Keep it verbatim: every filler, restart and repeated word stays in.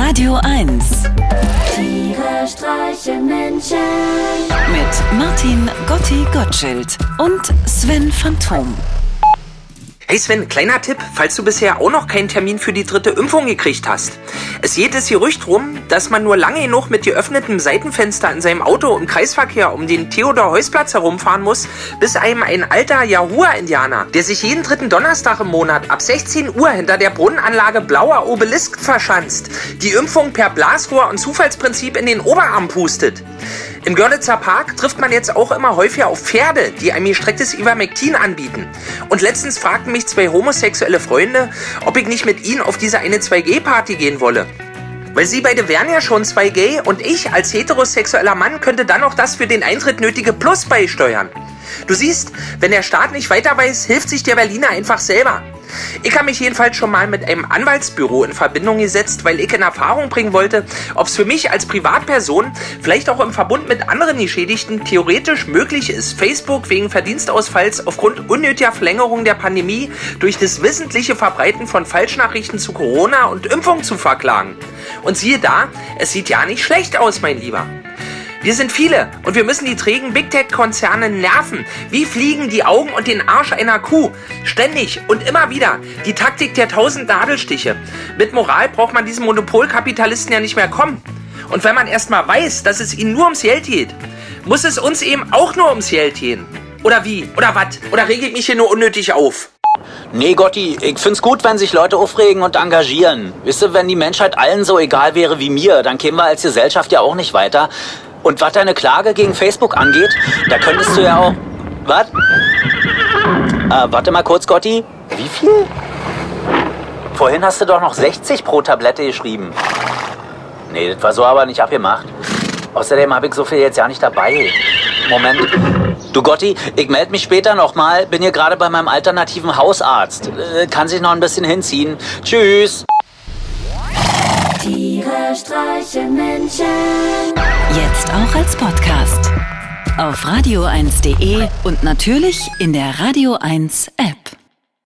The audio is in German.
Radio eins. Tiere streichen Menschen. Mit Martin Gotti Gottschild und Sven Phantom. Hey Sven, kleiner Tipp, falls du bisher auch noch keinen Termin für die dritte Impfung gekriegt hast. Es geht das Gerücht rum, dass man nur lange genug mit geöffnetem Seitenfenster in seinem Auto im Kreisverkehr um den Theodor-Heuss-Platz herumfahren muss, bis einem ein alter Yahua-Indianer, der sich jeden dritten Donnerstag im Monat ab sechzehn Uhr hinter der Brunnenanlage Blauer Obelisk verschanzt, die Impfung per Blasrohr und Zufallsprinzip in den Oberarm pustet. Im Görlitzer Park trifft man jetzt auch immer häufiger auf Pferde, die ein gestrecktes Ivermectin anbieten. Und letztens fragten mich zwei homosexuelle Freunde, ob ich nicht mit ihnen auf diese eine zwei G Party gehen wolle. Weil sie beide wären ja schon zwei G und ich als heterosexueller Mann könnte dann noch das für den Eintritt nötige Plus beisteuern. Du siehst, wenn der Staat nicht weiter weiß, hilft sich der Berliner einfach selber. Ich habe mich jedenfalls schon mal mit einem Anwaltsbüro in Verbindung gesetzt, weil ich in Erfahrung bringen wollte, ob es für mich als Privatperson, vielleicht auch im Verbund mit anderen Geschädigten, theoretisch möglich ist, Facebook wegen Verdienstausfalls aufgrund unnötiger Verlängerung der Pandemie durch das wissentliche Verbreiten von Falschnachrichten zu Corona und Impfung zu verklagen. Und siehe da, es sieht ja nicht schlecht aus, mein Lieber. Wir sind viele und wir müssen die trägen Big-Tech-Konzerne nerven. Wie Fliegen die Augen und den Arsch einer Kuh. Ständig und immer wieder. Die Taktik der tausend Nadelstiche. Mit Moral braucht man diesen Monopolkapitalisten ja nicht mehr kommen. Und wenn man erstmal weiß, dass es ihnen nur ums Geld geht, muss es uns eben auch nur ums Geld gehen. Oder wie? Oder was? Oder rege ich mich hier nur unnötig auf? Nee, Gotti, ich find's gut, wenn sich Leute aufregen und engagieren. Wisst ihr, wenn die Menschheit allen so egal wäre wie mir, dann kämen wir als Gesellschaft ja auch nicht weiter. Und was deine Klage gegen Facebook angeht, da könntest du ja auch... Was? Äh, warte mal kurz, Gotti. Wie viel? Vorhin hast du doch noch sechzig pro Tablette geschrieben. Nee, das war so aber nicht abgemacht. Außerdem habe ich so viel jetzt ja nicht dabei. Moment. Du Gotti, ich melde mich später nochmal. Bin hier gerade bei meinem alternativen Hausarzt. Äh, kann sich noch ein bisschen hinziehen. Tschüss. Tiere streichen Menschen. Jetzt auch als Podcast. Auf radio eins punkt de und natürlich in der Radio eins App.